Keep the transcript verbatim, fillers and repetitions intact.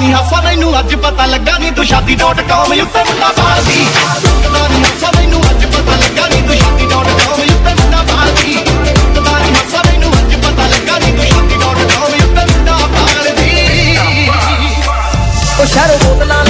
ਨਹੀਂ ਹਾਸਾ ਮੈਨੂੰ ਅੱਜ ਪਤਾ ਲੱਗਾ ਨੀ ਤੂੰ ਸ਼ਾਦੀ ਡਾਟ ਕਾਮ ਉੱਤੇ ਮੁੰਡਾ ਬਾਲਦੀ ਟੁੱਟਦਾ ਨਹੀਂ ਹਾਸਾ ਮੈਨੂੰ ਅੱਜ ਪਤਾ ਲੱਗਾ ਨੀ ਤੂੰ ਸ਼ਾਦੀ ਡਾਟ ਕਾਮ ਉੱਤੇ ਮੁੰਡਾ ਬਾਲਦੀ ਟੁੱਟਦਾ ਨਹੀਂ ਹਾਸਾ ਮੈਨੂੰ ਅੱਜ ਪਤਾ ਲੱਗਾ ਨੀ ਤੂੰ ਸ਼ਾਦੀ ਡਾਟ ਕਾਮ ਉੱਤੇ ਮੁੰਡਾ ਬਾਲਦੀ ਉਹ ਸ਼ਹਿਰੋਂ ਬੋਤਲਾਂ